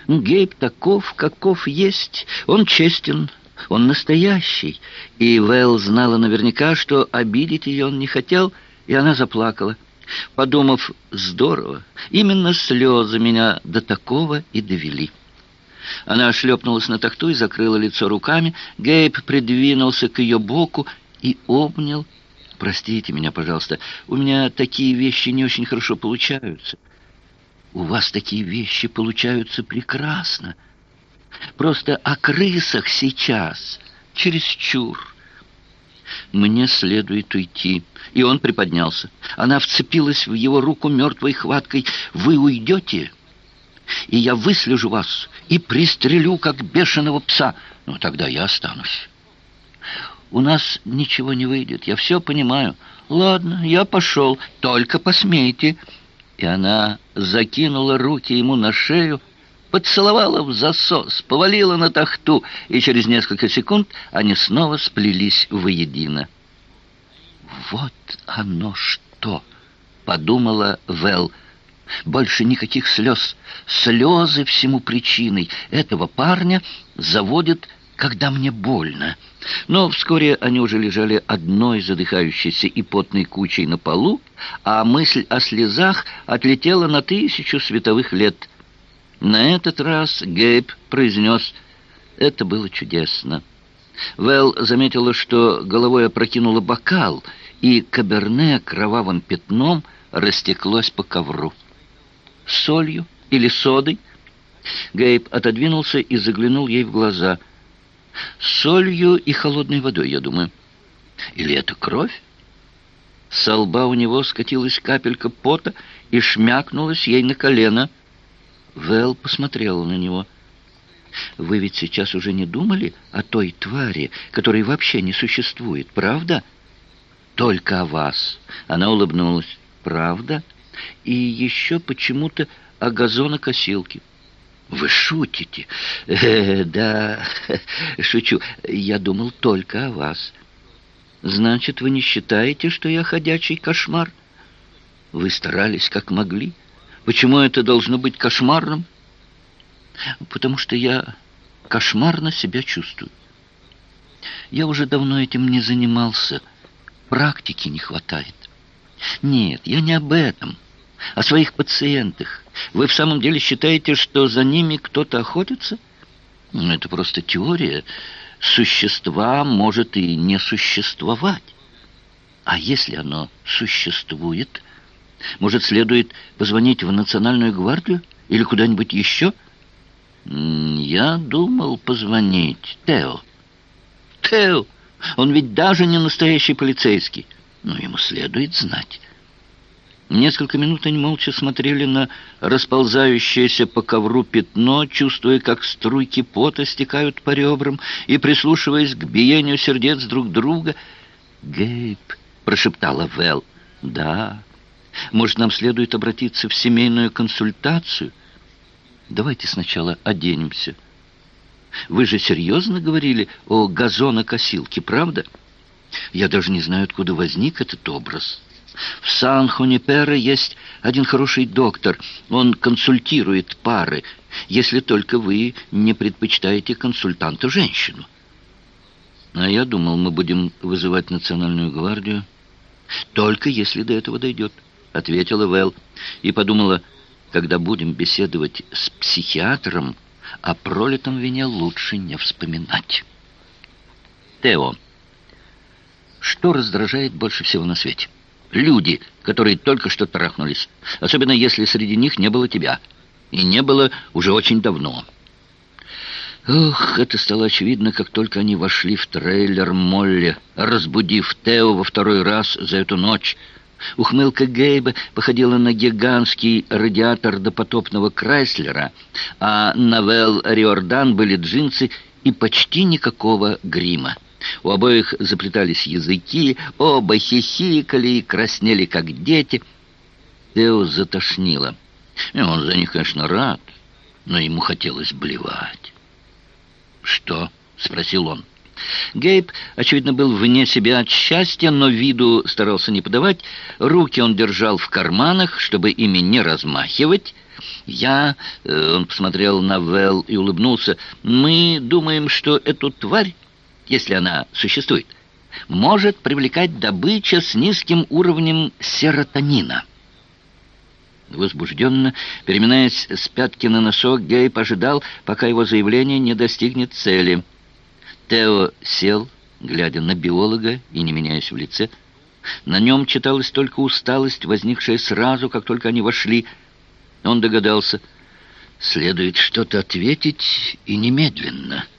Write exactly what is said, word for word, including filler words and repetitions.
Гейб таков, каков есть. Он честен, он настоящий. И Вэл знала наверняка, что обидеть ее он не хотел, и она заплакала, подумав: здорово, именно слезы меня до такого и довели. Она шлепнулась на тахту и закрыла лицо руками. Гейб придвинулся к ее боку и обнял. «Простите меня, пожалуйста, у меня такие вещи не очень хорошо получаются». «У вас такие вещи получаются прекрасно. Просто о крысах сейчас чересчур. Мне следует уйти». И он приподнялся. Она вцепилась в его руку мертвой хваткой. «Вы уйдете, и я выслежу вас и пристрелю, как бешеного пса. Ну, тогда я останусь». «У нас ничего не выйдет, я все понимаю». «Ладно, я пошел, только посмейте». И она закинула руки ему на шею, поцеловала в засос, повалила на тахту, и через несколько секунд они снова сплелись воедино. «Вот оно что!» — подумала Вэл. «Больше никаких слез. Слезы всему причиной. Этого парня заводит, когда мне больно». Но вскоре они уже лежали одной задыхающейся и потной кучей на полу, а мысль о слезах отлетела на тысячу световых лет. На этот раз Гейб произнес: «Это было чудесно». Вэл заметила, что головой опрокинула бокал, и каберне кровавым пятном растеклось по ковру. «Солью или содой?» Гейб отодвинулся и заглянул ей в глаза. «Солью и холодной водой, я думаю. Или это кровь?» Со лба у него скатилась капелька пота и шмякнулась ей на колено. Вэл посмотрела на него. «Вы ведь сейчас уже не думали о той твари, которой вообще не существует, правда?» «Только о вас». Она улыбнулась. «Правда? И еще почему-то о газонокосилке». «Вы шутите?» э, «Да, шучу. Я думал только о вас». «Значит, вы не считаете, что я ходячий кошмар?» «Вы старались как могли. Почему это должно быть кошмарным?» «Потому что я кошмарно себя чувствую. Я уже давно этим не занимался. Практики не хватает». «Нет, я не об этом. О своих пациентах. Вы в самом деле считаете, что за ними кто-то охотится?» «Ну, это просто теория. Существа может и не существовать. А если оно существует, может, следует позвонить в Национальную гвардию или куда-нибудь еще?» «Я думал позвонить Тео». «Тео? Он ведь даже не настоящий полицейский. Но ему следует знать». Несколько минут они молча смотрели на расползающееся по ковру пятно, чувствуя, как струйки пота стекают по ребрам, и прислушиваясь к биению сердец друг друга. «Гейб», — прошептала Вэл, — «да, может, нам следует обратиться в семейную консультацию? Давайте сначала оденемся. Вы же серьезно говорили о газонокосилке, правда? Я даже не знаю, откуда возник этот образ». В Сан-Хуниперо есть один хороший доктор. Он консультирует пары, если только вы не предпочитаете консультанта-женщину. А я думал, мы будем вызывать Национальную гвардию. Только если до этого дойдет, ответила Вэл. И подумала, когда будем беседовать с психиатром, о пролитом вине лучше не вспоминать. Тео. Что раздражает больше всего на свете? Люди, которые только что трахнулись, особенно если среди них не было тебя. И не было уже очень давно. Ох, это стало очевидно, как только они вошли в трейлер Молли, разбудив Тео во второй раз за эту ночь. Ухмылка Гейба походила на гигантский радиатор допотопного Крайслера, а на Вэл Риордан были джинсы и почти никакого грима. У обоих заплетались языки, оба хихикали и краснели, как дети. Тео затошнило. И он за них, конечно, рад, но ему хотелось блевать. «Что?» — спросил он. Гейб, очевидно, был вне себя от счастья, но виду старался не подавать. Руки он держал в карманах, чтобы ими не размахивать, Я, э, он посмотрел на Вэл и улыбнулся, мы думаем, что эту тварь, если она существует, может привлекать добыча с низким уровнем серотонина. Возбужденно, переминаясь с пятки на носок, Гейб ожидал, пока его заявление не достигнет цели. Тео сел, глядя на биолога и не меняясь в лице. На нем читалась только усталость, возникшая сразу, как только они вошли. Он догадался, следует что-то ответить и немедленно.